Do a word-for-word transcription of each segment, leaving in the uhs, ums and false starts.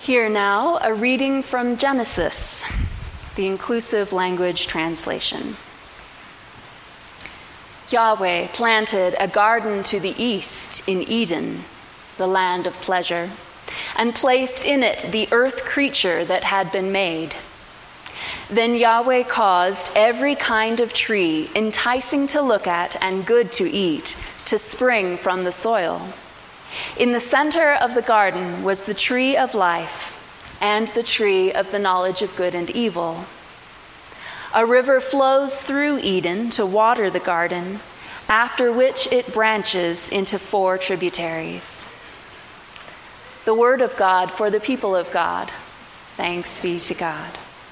Here now, a reading from Genesis, the inclusive language translation. Yahweh planted a garden to the east in Eden, the land of pleasure, and placed in it the earth creature that had been made. Then Yahweh caused every kind of tree, enticing to look at and good to eat, to spring from the soil. In the center of the garden was the tree of life and the tree of the knowledge of good and evil. A river flows through Eden to water the garden, after which it branches into four tributaries. The word of God for the people of God. Thanks be to God.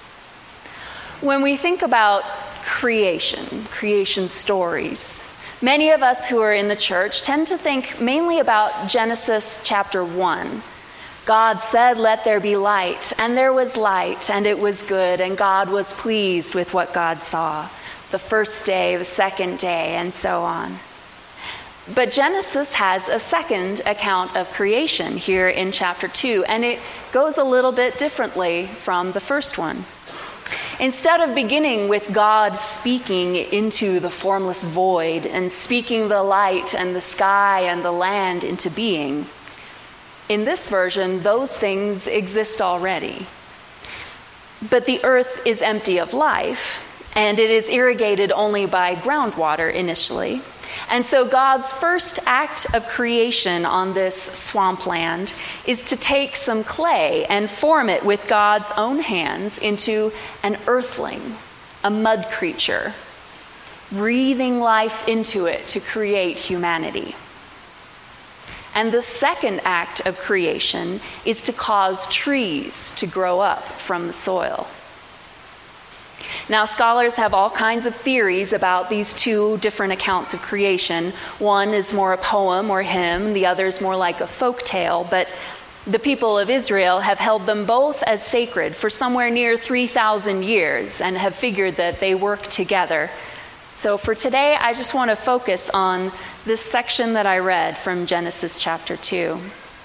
When we think about creation, creation stories, many of us who are in the church tend to think mainly about Genesis chapter one. God said, "Let there be light," and there was light, and it was good, and God was pleased with what God saw. The first day, the second day, and so on. But Genesis has a second account of creation here in chapter two, and it goes a little bit differently from the first one. Instead of beginning with God speaking into the formless void and speaking the light and the sky and the land into being, in this version, those things exist already. But the earth is empty of life, and it is irrigated only by groundwater initially. And so God's first act of creation on this swampland is to take some clay and form it with God's own hands into an earthling, a mud creature, breathing life into it to create humanity. And the second act of creation is to cause trees to grow up from the soil. Now, scholars have all kinds of theories about these two different accounts of creation. One is more a poem or hymn, the other is more like a folk tale, but the people of Israel have held them both as sacred for somewhere near three thousand years and have figured that they work together. So for today, I just want to focus on this section that I read from Genesis chapter two.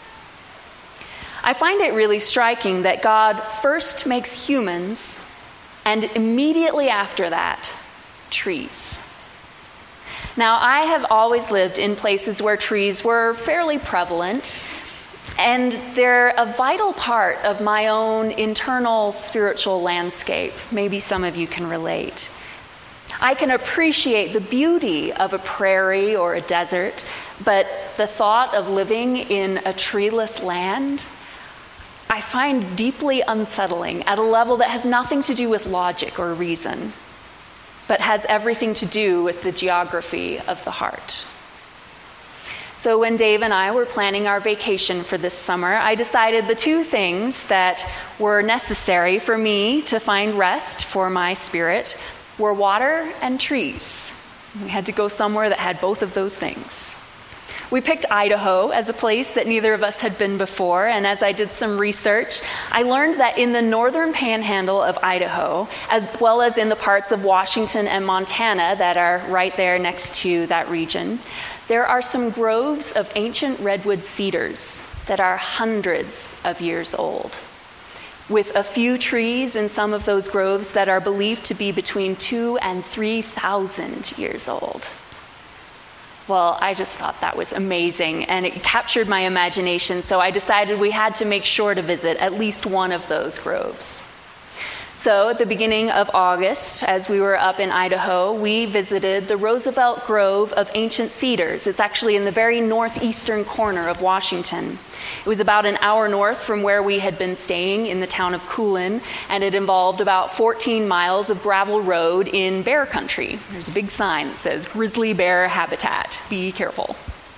I find it really striking that God first makes humans, and immediately after that, trees. Now, I have always lived in places where trees were fairly prevalent, and they're a vital part of my own internal spiritual landscape. Maybe some of you can relate. I can appreciate the beauty of a prairie or a desert, but the thought of living in a treeless land, I find deeply unsettling at a level that has nothing to do with logic or reason, but has everything to do with the geography of the heart. So when Dave and I were planning our vacation for this summer, I decided the two things that were necessary for me to find rest for my spirit were water and trees. We had to go somewhere that had both of those things. We picked Idaho as a place that neither of us had been before, and as I did some research, I learned that in the northern panhandle of Idaho, as well as in the parts of Washington and Montana that are right there next to that region, there are some groves of ancient redwood cedars that are hundreds of years old, with a few trees in some of those groves that are believed to be between two and three thousand years old. Well, I just thought that was amazing, and it captured my imagination, so I decided we had to make sure to visit at least one of those groves. So at the beginning of August, as we were up in Idaho, we visited the Roosevelt Grove of Ancient Cedars. It's actually in the very northeastern corner of Washington. It was about an hour north from where we had been staying in the town of Coolin, and it involved about fourteen miles of gravel road in bear country. There's a big sign that says grizzly bear habitat. Be careful.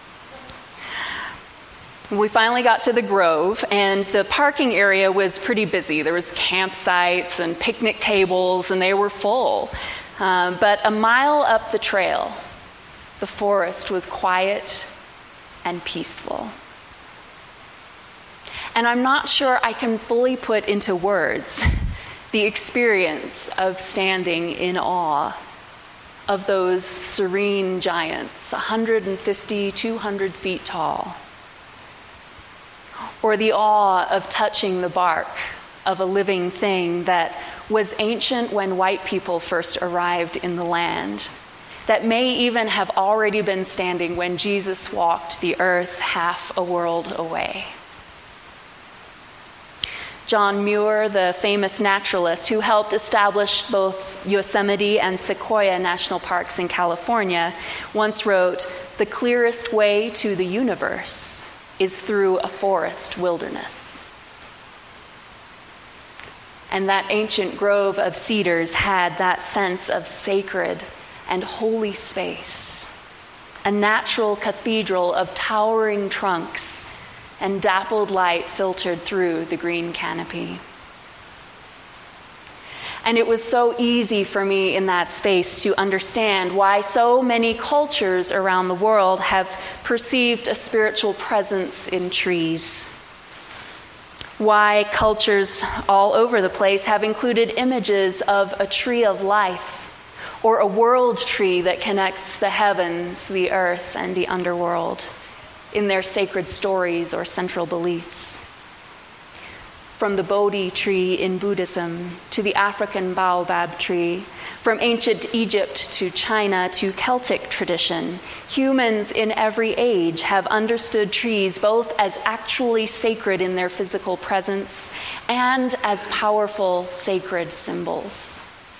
We finally got to the grove, and the parking area was pretty busy. There was campsites and picnic tables, and they were full. Um, but a mile up the trail, the forest was quiet and peaceful. And I'm not sure I can fully put into words the experience of standing in awe of those serene giants, one hundred fifty, two hundred feet tall. or the awe of touching the bark of a living thing that was ancient when white people first arrived in the land, that may even have already been standing when Jesus walked the earth half a world away. John Muir, the famous naturalist who helped establish both Yosemite and Sequoia National Parks in California, once wrote, "The clearest way to the universe is through a forest wilderness." And that ancient grove of cedars had that sense of sacred and holy space, a natural cathedral of towering trunks and dappled light filtered through the green canopy. And it was so easy for me in that space to understand why so many cultures around the world have perceived a spiritual presence in trees. Why cultures all over the place have included images of a tree of life, or a world tree that connects the heavens, the earth, and the underworld in their sacred stories or central beliefs. From the Bodhi tree in Buddhism to the African baobab tree, from ancient Egypt to China to Celtic tradition, humans in every age have understood trees both as actually sacred in their physical presence and as powerful sacred symbols.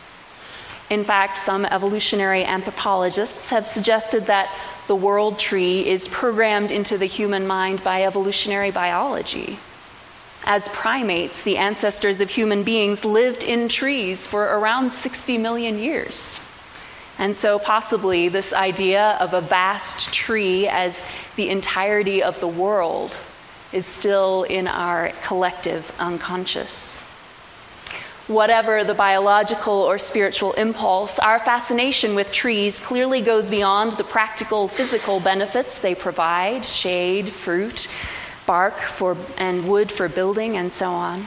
In fact, some evolutionary anthropologists have suggested that the world tree is programmed into the human mind by evolutionary biology. As primates, the ancestors of human beings lived in trees for around sixty million years. And so possibly this idea of a vast tree as the entirety of the world is still in our collective unconscious. Whatever the biological or spiritual impulse, our fascination with trees clearly goes beyond the practical physical benefits they provide: shade, fruit, bark for, and wood for building, and so on.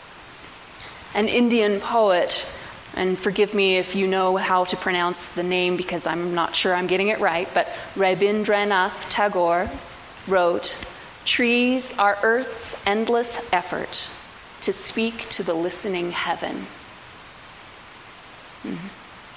An Indian poet, and forgive me if you know how to pronounce the name because I'm not sure I'm getting it right, but Rabindranath Tagore wrote, "Trees are Earth's endless effort to speak to the listening heaven." Mm-hmm.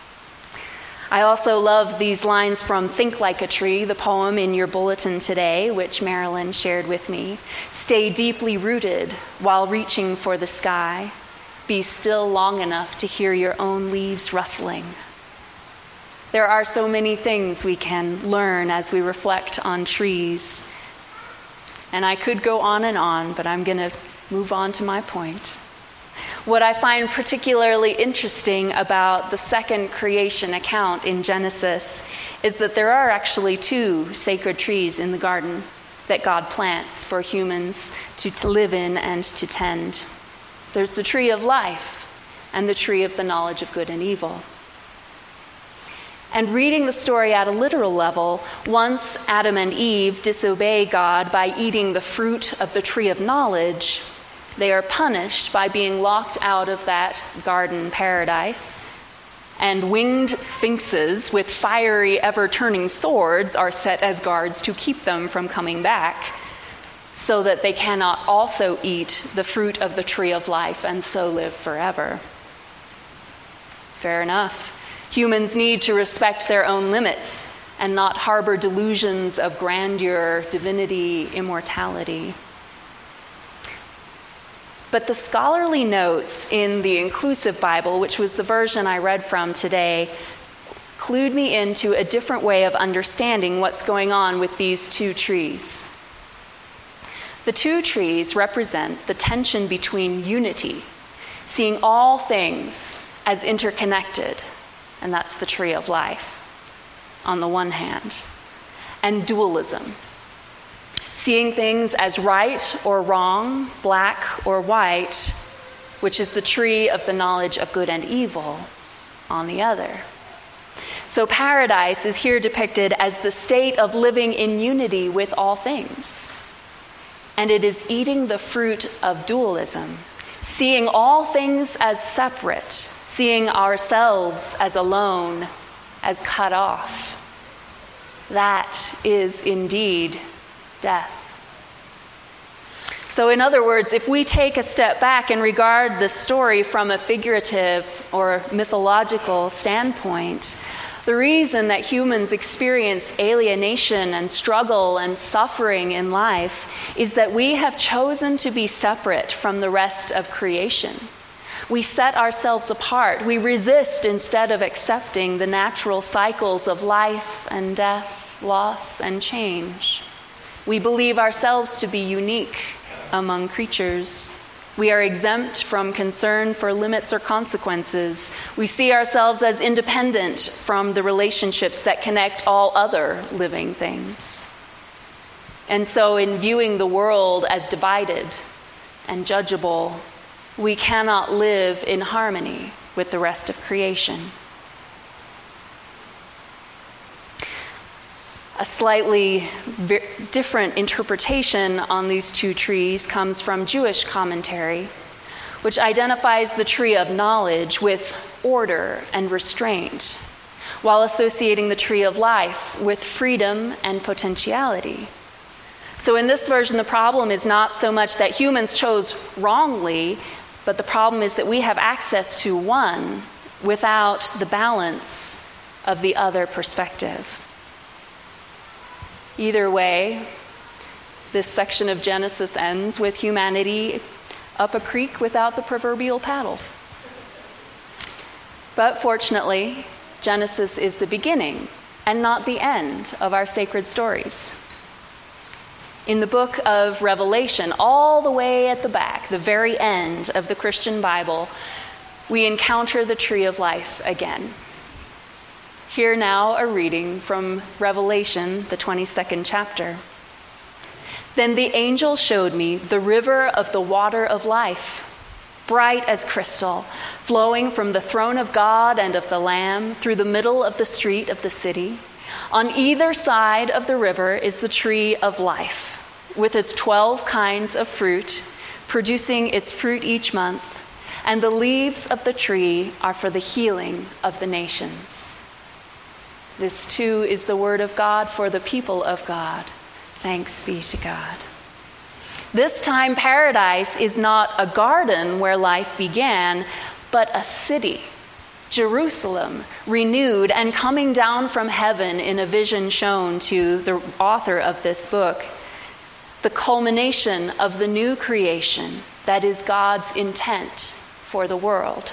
I also love these lines from Think Like a Tree, the poem in your bulletin today, which Marilyn shared with me. "Stay deeply rooted while reaching for the sky. Be still long enough to hear your own leaves rustling." There are so many things we can learn as we reflect on trees. And I could go on and on, but I'm going to move on to my point. What I find particularly interesting about the second creation account in Genesis is that there are actually two sacred trees in the garden that God plants for humans to, to live in and to tend. There's the tree of life and the tree of the knowledge of good and evil. And reading the story at a literal level, once Adam and Eve disobey God by eating the fruit of the tree of knowledge, they are punished by being locked out of that garden paradise, and winged sphinxes with fiery, ever-turning swords are set as guards to keep them from coming back, so that they cannot also eat the fruit of the tree of life and so live forever. Fair enough. Humans need to respect their own limits and not harbor delusions of grandeur, divinity, immortality. But the scholarly notes in the Inclusive Bible, which was the version I read from today, clued me into a different way of understanding what's going on with these two trees. The two trees represent the tension between unity, seeing all things as interconnected, and that's the tree of life, on the one hand, and dualism, seeing things as right or wrong, black or white, which is the tree of the knowledge of good and evil, on the other. So paradise is here depicted as the state of living in unity with all things. And it is eating the fruit of dualism, seeing all things as separate, seeing ourselves as alone, as cut off. That is indeed death. So in other words, if we take a step back and regard this story from a figurative or mythological standpoint, the reason that humans experience alienation and struggle and suffering in life is that we have chosen to be separate from the rest of creation. We set ourselves apart. We resist instead of accepting the natural cycles of life and death, loss and change. We believe ourselves to be unique among creatures. We are exempt from concern for limits or consequences. We see ourselves as independent from the relationships that connect all other living things. And so in viewing the world as divided and judgeable, we cannot live in harmony with the rest of creation. A slightly v- different interpretation on these two trees comes from Jewish commentary, which identifies the tree of knowledge with order and restraint, while associating the tree of life with freedom and potentiality. So in this version, the problem is not so much that humans chose wrongly, but the problem is that we have access to one without the balance of the other perspective. Either way, this section of Genesis ends with humanity up a creek without the proverbial paddle. But fortunately, Genesis is the beginning and not the end of our sacred stories. In the book of Revelation, all the way at the back, the very end of the Christian Bible, we encounter the tree of life again. Hear now a reading from Revelation, the twenty-second chapter. Then the angel showed me the river of the water of life, bright as crystal, flowing from the throne of God and of the Lamb through the middle of the street of the city. On either side of the river is the tree of life, with its twelve kinds of fruit, producing its fruit each month, and the leaves of the tree are for the healing of the nations. This too is the word of God for the people of God. Thanks be to God. This time, paradise is not a garden where life began, but a city, Jerusalem, renewed and coming down from heaven in a vision shown to the author of this book. The culmination of the new creation that is God's intent for the world.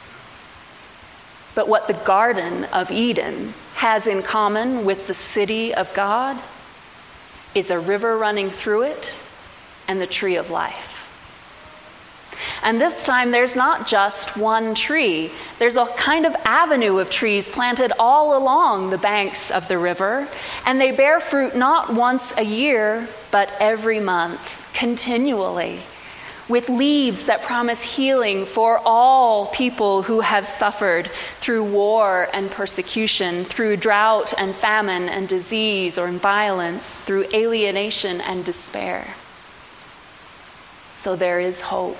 But what the Garden of Eden has in common with the city of God is a river running through it and the tree of life. And this time there's not just one tree. There's a kind of avenue of trees planted all along the banks of the river, and they bear fruit not once a year, but every month, continually, with leaves that promise healing for all people who have suffered through war and persecution, through drought and famine and disease or violence, through alienation and despair. So there is hope.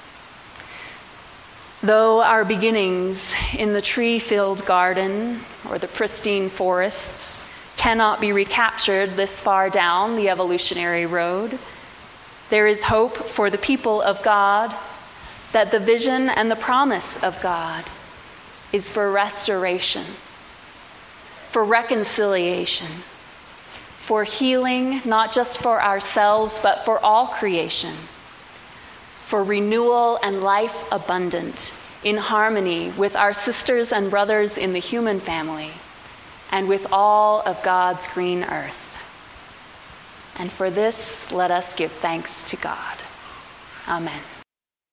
Though our beginnings in the tree-filled garden or the pristine forests cannot be recaptured this far down the evolutionary road, there is hope for the people of God that the vision and the promise of God is for restoration, for reconciliation, for healing, not just for ourselves, but for all creation, for renewal and life abundant in harmony with our sisters and brothers in the human family and with all of God's green earth. And for this, let us give thanks to God. Amen.